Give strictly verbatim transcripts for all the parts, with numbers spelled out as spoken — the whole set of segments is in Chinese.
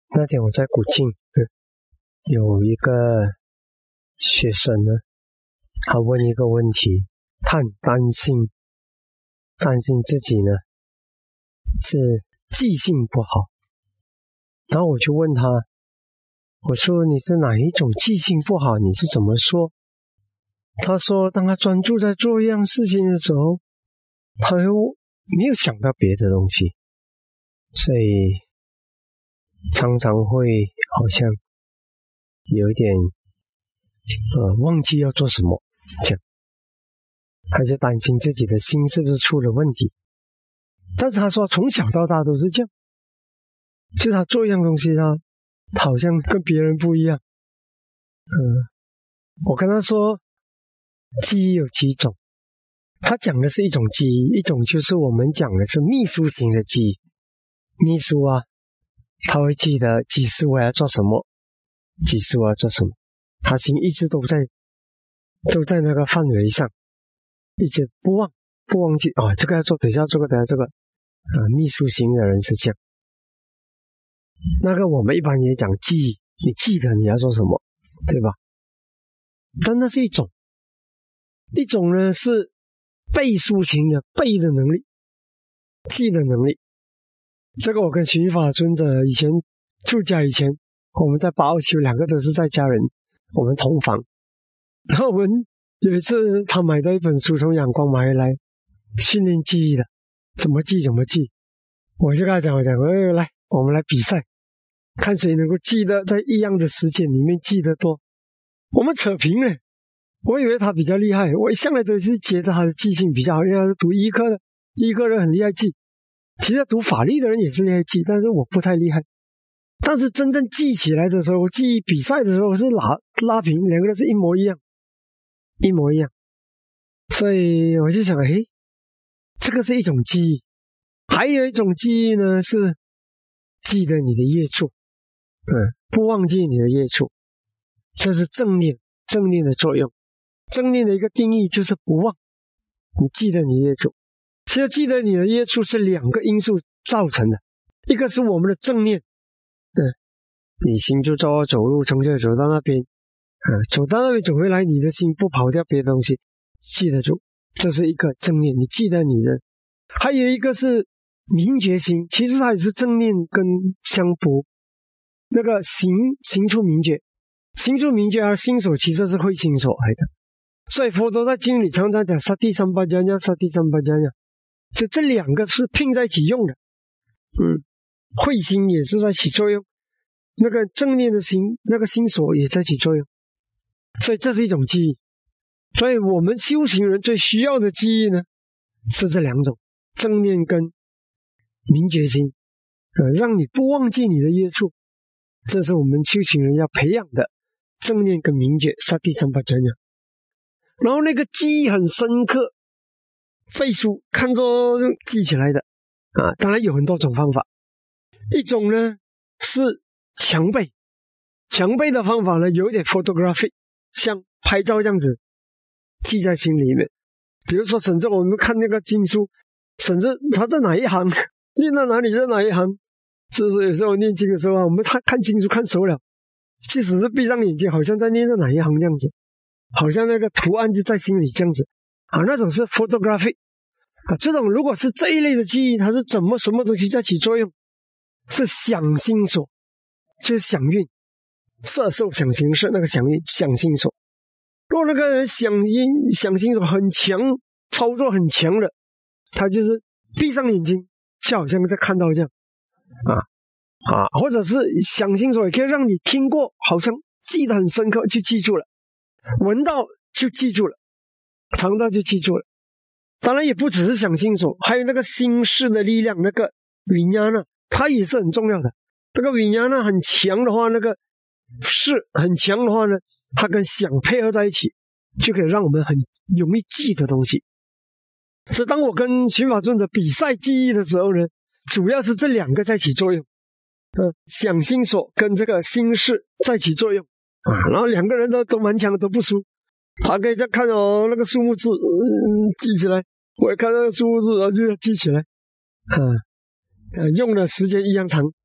那天我在古晋，嗯，有一个学生呢，他问一个问题，他很担心，担心自己呢是记性不好。然后我就问他，我说你是哪一种记性不好？你是怎么说？他说，当他专注在做一样事情的时候，他又没有想到别的东西，所以常常会好像有一点呃忘记要做什么，这样他就担心自己的心是不是出了问题。但是他说从小到大都是这样，就他做一样东西他好像跟别人不一样。嗯，我跟他说记忆有几种，他讲的是一种记忆，一种就是我们讲的是秘书型的记忆。秘书啊，他会记得几时我要做什么，几时我要做什么，他心一直都在都在那个范围上，一直不忘不忘记啊、哦，这个要做，等一下这个等一下这个啊，秘书型的人是这样。那个我们一般也讲记忆，你记得你要做什么，对吧？但那是一种，一种呢是背书型的，背的能力，记的能力。这个我跟寻法尊者以前出家以前，我们在八二七两个都是在家人，我们同房。然后我们有一次他买的一本书从阳光买回来，训练记忆的，怎么记怎么记。我就跟他讲，我讲，哎，来，我们来比赛，看谁能够记得在一样的时间里面记得多。我们扯平了，我以为他比较厉害，我一向来都是觉得他的记性比较好，因为他是读医科的，医科人很厉害记。其实读法律的人也是厉害记，但是我不太厉害。但是真正记起来的时候，记忆比赛的时候是拉拉平，两个人是一模一样，一模一样。所以我就想，诶，这个是一种记忆。还有一种记忆呢，是记得你的业处，嗯，不忘记你的业处，这是正念，正念的作用。正念的一个定义就是不忘，你记得你的业处。其实记得你的业处是两个因素造成的，一个是我们的正念，嗯，你心就照走路，从这走到那边，啊，走到那边走回来，你的心不跑掉别的东西，记得住，这是一个正念，你记得你的。还有一个是明觉心，其实它也是正念跟相符，那个行行处明觉，行处明觉和心所其实是会心所来的。所以佛陀在经里常常讲萨蒂三巴加냐，萨蒂三巴加냐，就这两个是拼在一起用的。嗯，慧心也是在起作用，那个正念的心，那个心所也在起作用，所以这是一种记忆。所以我们修行人最需要的记忆呢，是这两种，正念跟明觉心，呃，让你不忘记你的业处，这是我们修行人要培养的正念跟明觉，萨蒂三巴加냐。然后那个记忆很深刻，背书看着就记起来的啊，当然有很多种方法。一种呢是强背，强背的方法呢有一点 photography， 像拍照这样子记在心里面。比如说甚至我们看那个经书，甚至他在哪一行念到哪里在哪一行，就是有时候念经的时候啊，我们看看经书看熟了，即使是闭上眼睛好像在念到哪一行这样子，好像那个图案就在心里这样子啊，那种是 photography 啊。这种如果是这一类的记忆，它是怎么什么东西在起作用？是想心所，就是想运，色受想行识那个想运，想心所。如果那个人想因想心所很强，操作很强的，他就是闭上眼睛就好像在看到这样啊啊，或者是想心所也可以让你听过，好像记得很深刻就记住了，闻到就记住了，尝到就记住了。当然也不只是想心所，还有那个心识的力量，那个云压呢，它也是很重要的。那个云压呢很强的话，那个识很强的话呢，它跟想配合在一起，就可以让我们很容易记的东西。所以当我跟寻法尊者比赛记忆的时候呢，主要是这两个在起作用，呃，想心所跟这个心识在起作用啊，然后两个人都都蛮强的，都不输。他可以再看哦那个数目字，嗯，记起来，我也看那个数目字，然后就要记起来，啊，呃，用的时间一样长，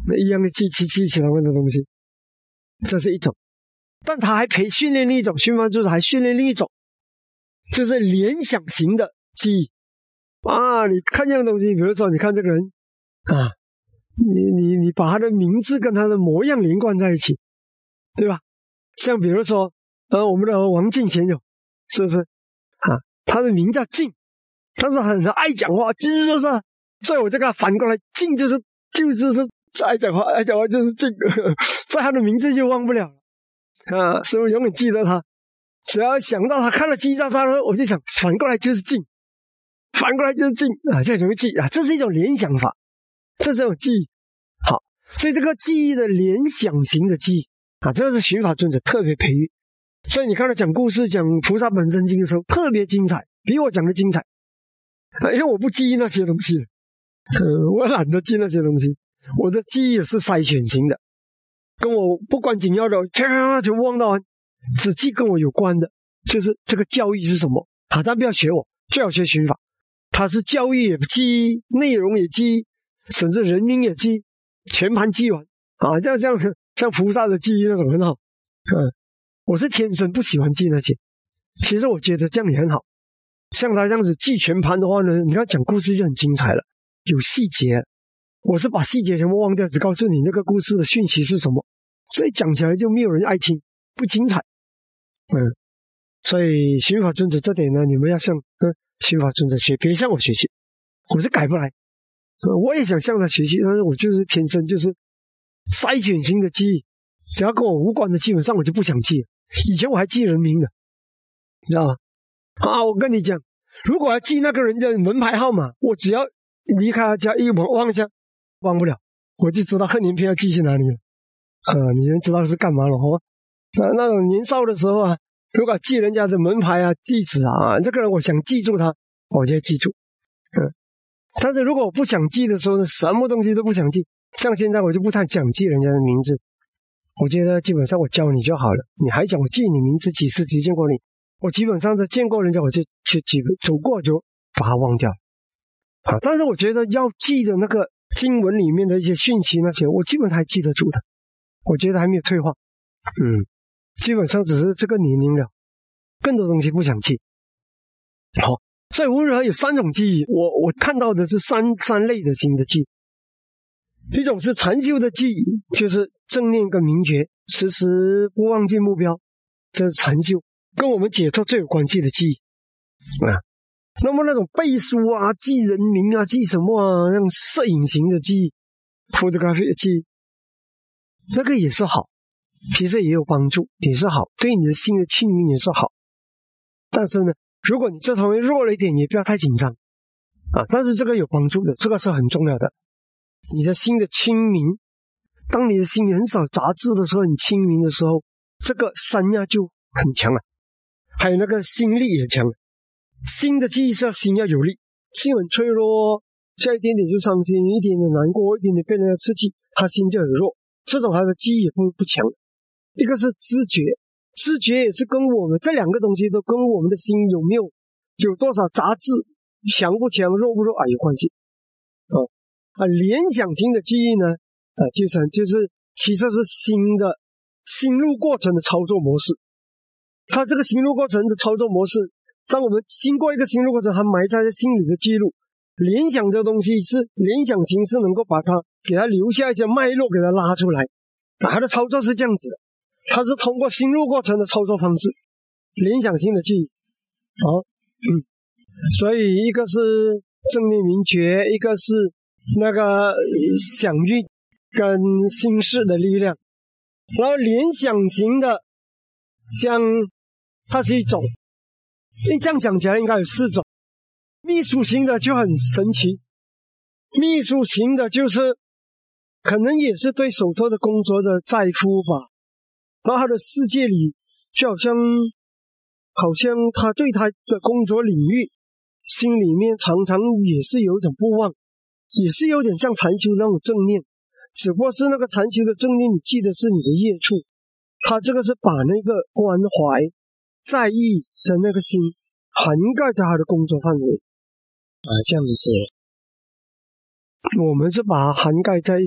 那一样的记七七其他的东西，这是一种。但他还培训练另一种，循环注释还训练另一种，就是联想型的记忆啊。你看这样东西，比如说你看这个人啊，你你你把他的名字跟他的模样连贯在一起，对吧？像比如说呃我们的王进贤友，是不是啊？他的名叫进，但是很爱讲话，就是说是，所以我就给他反过来，进就是就是是爱讲话，爱讲话就是进，所以他的名字就忘不了了啊，所以我永远记得他。只要想到他看了记忆大杀人，我就想反过来就是进，反过来就是进啊，这容易记啊，这是一种联想法，这是一种记忆。好，所以这个记忆的联想型的记忆啊，这个是寻法尊者特别培育。所以你看他讲故事讲菩萨本身经的时候特别精彩，比我讲的精彩啊，因为我不记忆那些东西，呃，我懒得记那些东西，我的记忆也是筛选型的，跟我不关紧要的啪啪全部忘到完，只记跟我有关的，就是这个教育是什么啊？但不要学我，最好学寻法，他是教育也记，内容也记，甚至人名也记，全盘记完啊，这样这样像菩萨的记忆那种很好。嗯，我是天生不喜欢记那些，其实我觉得这样也很好。像他这样子记全盘的话呢，你看讲故事就很精彩了，有细节。我是把细节全部忘掉，只告诉你那个故事的讯息是什么，所以讲起来就没有人爱听，不精彩。嗯，所以寻法尊者这点呢，你们要向嗯寻法尊者学，别向我学习，我是改不来。呃、我也想向他学习，但是我就是天生就是筛选型的记忆，只要跟我无关的，基本上我就不想记了。以前我还记人名的，你知道吗？啊，我跟你讲，如果要记那个人的门牌号码，我只要离开他家一忘忘一下，忘不了，我就知道贺年篇要记去哪里了。呃，你们知道是干嘛了哦？那那种年少的时候啊，如果记人家的门牌啊、地址啊，这个人我想记住他，我就记住。嗯，但是如果我不想记的时候呢，什么东西都不想记，像现在我就不太想记人家的名字。我觉得基本上我教你就好了，你还讲我记你名字几次只见过你，我基本上是见过人家我就就几走过就把它忘掉啊。但是我觉得要记的那个经文里面的一些讯息那些，我基本上还记得住的，我觉得还没有退化。嗯，基本上只是这个年龄了，更多东西不想记。好，所以无论如何有三种记忆，我我看到的是三三类的新的记忆。一种是禅修的记忆，就是正念跟明觉，时时不忘记目标，这是禅修，跟我们解脱最有关系的记忆啊。那么那种背书啊、记人名啊、记什么啊，那种摄影型的记忆 photography 的记忆，那个也是好，其实也有帮助，也是好，对你的心的清明也是好。但是呢，如果你这方面弱了一点，也不要太紧张啊。但是这个有帮助的，这个是很重要的。你的心的清明，当你的心里很少杂质的时候，你清明的时候，这个三压就很强了，还有那个心力也强了。心的记忆是要心要有力，心很脆弱，下一点点就伤心，一点点难过，一点点被人家刺激，他心就很弱，这种他的记忆也不不强。一个是知觉，知觉也是跟我们这两个东西都跟我们的心有没有有多少杂质，强不强弱不弱啊有关系啊。啊，联想型的记忆呢，啊，就是就是其实是新的心路过程的操作模式。它这个心路过程的操作模式，当我们经过一个心路过程，它埋在心里的记录。联想的东西是联想型，是能够把它给它留下一些脉络，给它拉出来。啊，它的操作是这样子的，它是通过心路过程的操作方式，联想型的记忆。好，嗯，所以一个是正念明觉，一个是那个想运跟心识的力量，然后联想型的，像它是一种，你这样讲起来应该有四种。秘书型的就很神奇，秘书型的就是可能也是对手头的工作的在乎吧，然后他的世界里就好像好像他对他的工作领域心里面常常也是有一种不忘，也是有点像禅修那种正念，只不过是那个禅修的正念你记得是你的业处，他这个是把那个关怀在意的那个心涵盖在他的工作范围啊，这样子，我们是把它涵盖在一个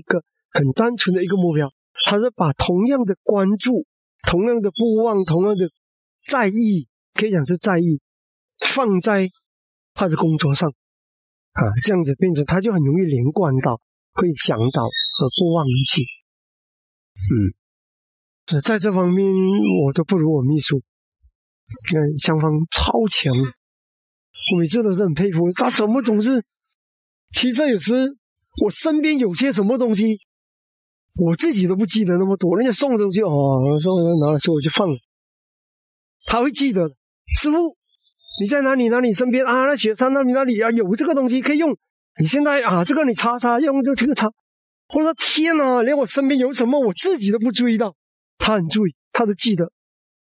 很单纯的一个目标，他是把同样的关注、同样的不忘、同样的在意，可以讲是在意，放在他的工作上啊，这样子变成他就很容易连贯到，会想到而不忘记。嗯，在这方面我都不如我秘书，嗯，相方超强，我每次都是很佩服他，怎么总是，其实有时我身边有些什么东西，我自己都不记得那么多，人家送的东西哦，送拿了之后我就放了，他会记得，师父你在哪里哪里身边啊？那雪山那里哪里啊？有这个东西可以用。你现在啊，这个你查查用就这个查。我说天哪，连我身边有什么我自己都不注意到，他很注意，他都记得。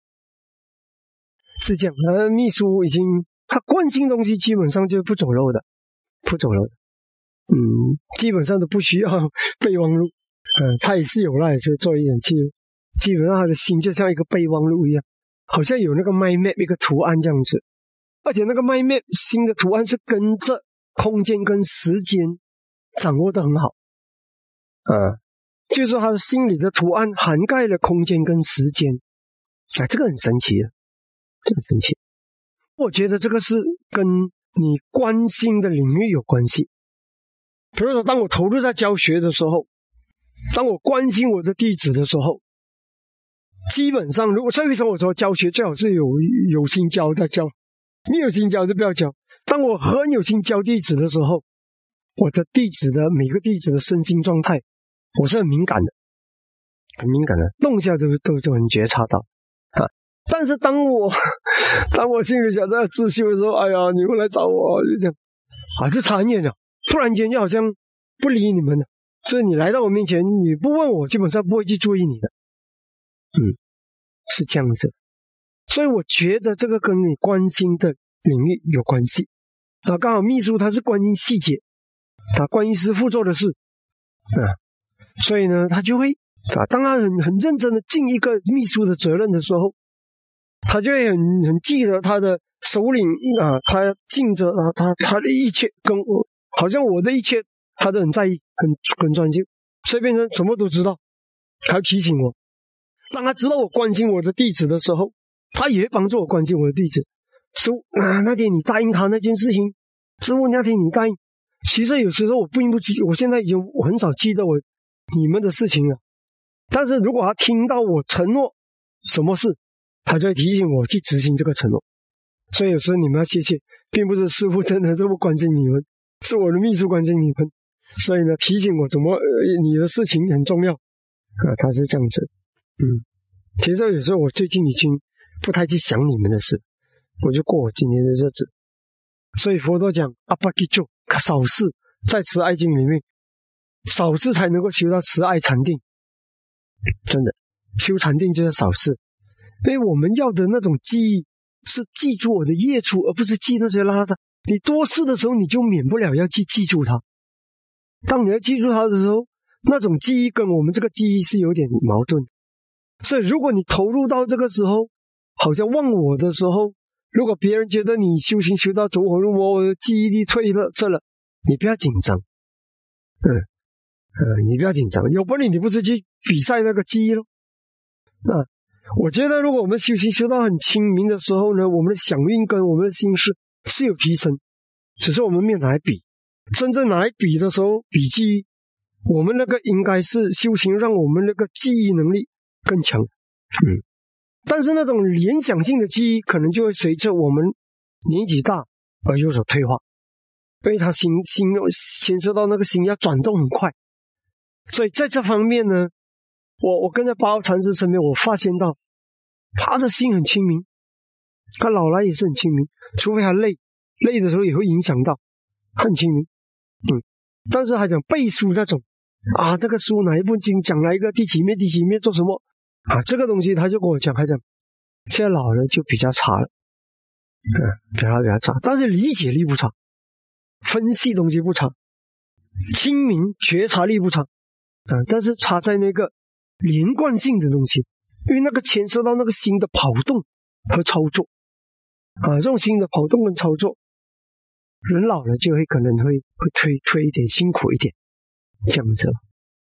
是这样，呃，秘书已经他关心东西基本上就不走漏的，不走漏的。嗯，基本上都不需要备忘录。呃，他也是有啦，也是做一点记录。基本上他的心就像一个备忘录一样，好像有那个 mind map 一个图案这样子。而且那个 mind map 新的图案是跟着空间跟时间掌握得很好，啊，就是他的心里的图案涵盖了空间跟时间，啊，这个很神奇的，这个很神奇。我觉得这个是跟你关心的领域有关系。比如说，当我投入在教学的时候，当我关心我的弟子的时候，基本上，如果所以为什么我说教学最好是有有心教的教。没有心教就不要教。当我很有心教弟子的时候，我的弟子的每个弟子的身心状态，我是很敏感的，很敏感的，动一下都都都很觉察到啊。但是当我当我心里想在自修的时候，哎呀，你们来找我，就这样啊，就差很远了。突然间就好像不理你们了，所以你来到我面前，你不问我，基本上不会去注意你的。嗯，是这样子。所以我觉得这个跟你关心的领域有关系啊。刚好秘书他是关心细节，他关心师父做的事啊，所以呢，他就会啊，当他很很认真的尽一个秘书的责任的时候，他就会很很记得他的首领啊，他尽着啊，他他的一切跟我，好像我的一切他都很在意，很很专心，所以变成什么都知道，还要提醒我。当他知道我关心我的弟子的时候，他也会帮助我关心我的弟子。师父啊，那天你答应他那件事情，师父那天你答应，其实有时候我并不记，我现在已经我很少记得我你们的事情了。但是如果他听到我承诺什么事，他就会提醒我去执行这个承诺。所以有时候你们要谢谢，并不是师父真的这么关心你们，是我的秘书关心你们。所以呢，提醒我怎么、呃、你的事情很重要啊，他是这样子。嗯，其实有时候我最近已经不太去想你们的事，我就过我今天的日子。所以佛陀讲阿巴吉咒少事，在慈爱经里面，少事才能够修到慈爱禅定。真的，修禅定就是少事，因为我们要的那种记忆是记住我的业处，而不是记那些拉的。你多事的时候，你就免不了要去记住它。当你要记住它的时候，那种记忆跟我们这个记忆是有点矛盾。所以如果你投入到这个时候，好像忘我的时候，如果别人觉得你修行修到走火入魔，记忆力退了这了，你不要紧张。嗯呃，你不要紧张，有本领你不是去比赛那个记忆咯。啊，我觉得如果我们修行修到很清明的时候呢，我们的响应跟我们的心事是有提升，只是我们没有拿来比。真正拿来比的时候，比记忆，我们那个应该是修行让我们那个记忆能力更强。嗯，但是那种联想性的记忆可能就会随着我们年纪大而有所退化，因为他心心牵涉到那个心要转动很快。所以在这方面呢，我我跟在八号禅师身边，我发现到他的心很清明，他老来也是很清明，除非他累，累的时候也会影响到，很清明。嗯，但是还讲背书那种啊，这个书哪一部经讲哪一个第几面第几面做什么啊，这个东西他就跟我讲，还讲现在老了就比较差了，嗯，比较比较差，但是理解力不差，分析东西不差，清明觉察力不差。啊，但是差在那个连贯性的东西，因为那个牵涉到那个心的跑动和操作啊，这种心的跑动跟操作，人老了就会可能会会推推一点辛苦一点，这样子。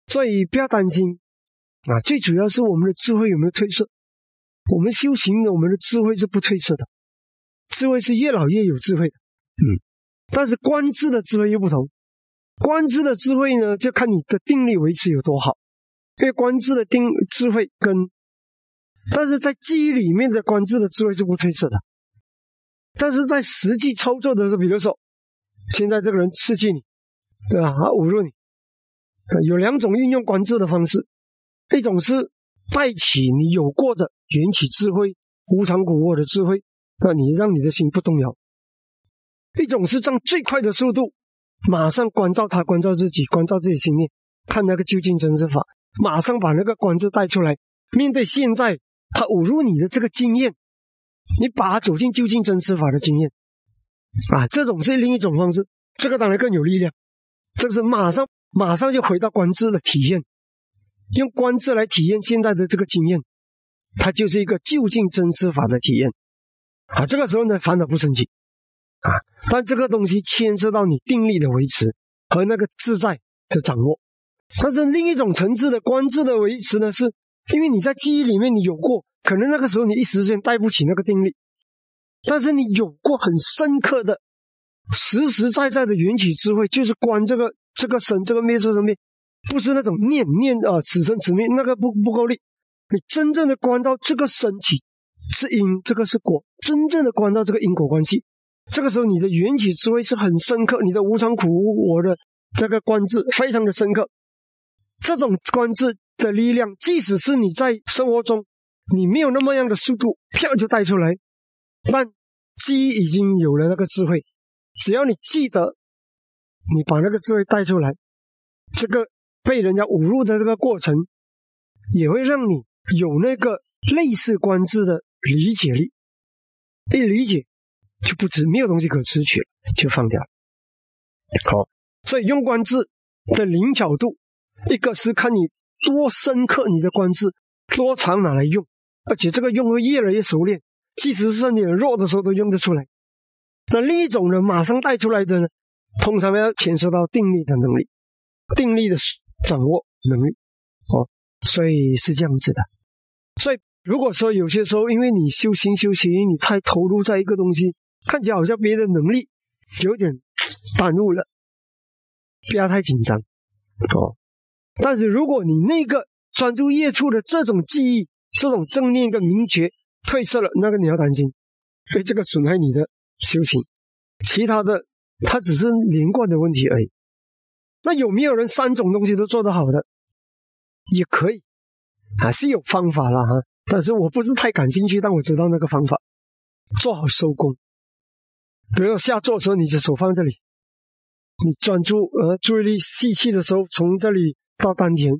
所以不要担心啊，最主要是我们的智慧有没有褪色。我们修行的，我们的智慧是不褪色的，智慧是越老越有智慧的。嗯，但是观智的智慧又不同，观智的智慧呢，就看你的定力维持有多好。因为观智的定智慧跟，但是在记忆里面的观智的智慧是不褪色的。但是在实际操作的时候，比如说现在这个人刺激你，对吧？他侮辱你，有两种运用观智的方式，一种是带起你有过的缘起智慧，无常苦我的智慧，那你让你的心不动摇；一种是让最快的速度马上关照他，关照自己，关照自己心念，看那个究竟真实法，马上把那个观智带出来，面对现在他侮辱你的这个经验，你把他走进究竟真实法的经验啊，这种是另一种方式，这个当然更有力量，这个是马上马上就回到观智的体验，用观智来体验现在的这个经验，它就是一个究竟真实法的体验啊。这个时候呢，烦恼不升起啊，但这个东西牵涉到你定力的维持和那个自在的掌握。但是另一种层次的观智的维持呢，是因为你在记忆里面你有过，可能那个时候你一时间带不起那个定力，但是你有过很深刻的实实在在的缘起智慧，就是观这个这个生这个灭这个灭，不是那种念念啊、呃、此生此灭，那个不不够力。你真正的观到这个生起是因，这个是果，真正的观到这个因果关系，这个时候你的缘起智慧是很深刻，你的无常苦无我的这个观智非常的深刻。这种观智的力量，即使是你在生活中你没有那么样的速度飘就带出来，但记忆已经有了那个智慧，只要你记得你把那个智慧带出来，这个被人家侮辱的这个过程也会让你有那个类似观智的理解力，一理解就不知没有东西可持取了，就放掉了。好，所以用观智的灵巧度，一个是看你多深刻你的观智，多长拿来用，而且这个用会越来越熟练，即使是你很弱的时候都用得出来。那另一种呢，马上带出来的呢，通常要牵涉到定力的能力，定力的掌握能力哦，所以是这样子的。所以如果说有些时候因为你修行修行你太投入在一个东西，看起来好像别的能力有点耽误了，不要太紧张哦。但是如果你那个专注业处的这种记忆，这种正念跟明觉褪色了，那个你要担心，所以这个损害你的修行。其他的它只是连贯的问题而已。那有没有人三种东西都做得好的？也可以还是有方法啦哈，但是我不是太感兴趣，但我知道那个方法，做好收工。比如说下坐的时候，你的手放这里，你专注呃注意力吸气的时候，从这里到丹田，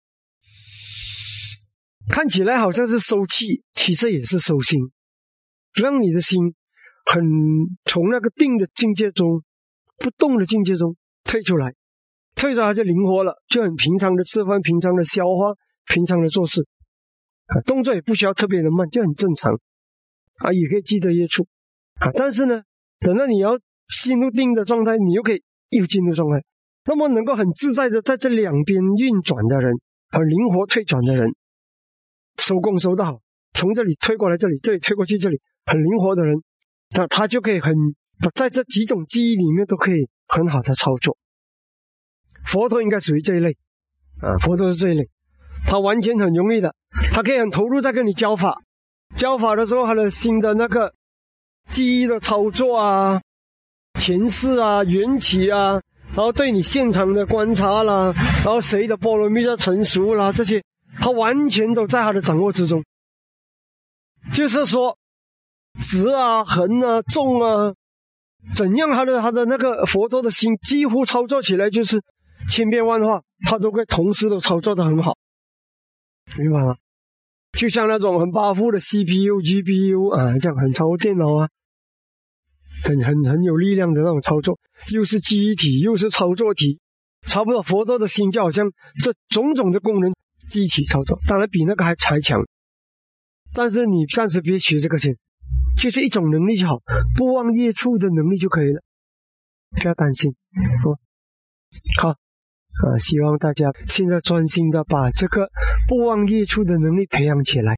看起来好像是收气，其实也是收心，让你的心很从那个定的境界中，不动的境界中退出来，退出来就灵活了，就很平常的吃饭，平常的消化，平常的做事啊，动作也不需要特别的慢，就很正常啊，也可以记得业处啊。但是呢，等到你要进入定的状态，你又可以又进入状态，那么能够很自在的在这两边运转的人，很灵活退转的人，收工收得好，从这里推过来这里，这里推过去这里，很灵活的人，那他就可以很在这几种记忆里面都可以很好的操作。佛陀应该属于这一类啊，佛陀是这一类，他完全很容易的，他可以很投入在跟你教法，教法的时候他的心的那个记忆的操作啊，前世啊，缘起啊，然后对你现场的观察啦，然后谁的波罗蜜要成熟啦，这些他完全都在他的掌握之中。就是说直啊横啊纵啊怎样，他的他的那个佛陀的心几乎操作起来就是千变万化，他都可以同时都操作得很好，明白吗？就像那种很巴复的 C P U、G P U 啊，这样很操作电脑啊，很很很有力量的那种操作，又是记忆体又是操作体，差不多佛陀的心就好像这种种的功能一起操作，当然比那个还才强。但是你暂时别学这个先，就是一种能力就好，不忘业处的能力就可以了，不要担心哦。好， 啊，希望大家现在专心的把这个不忘业处的能力培养起来。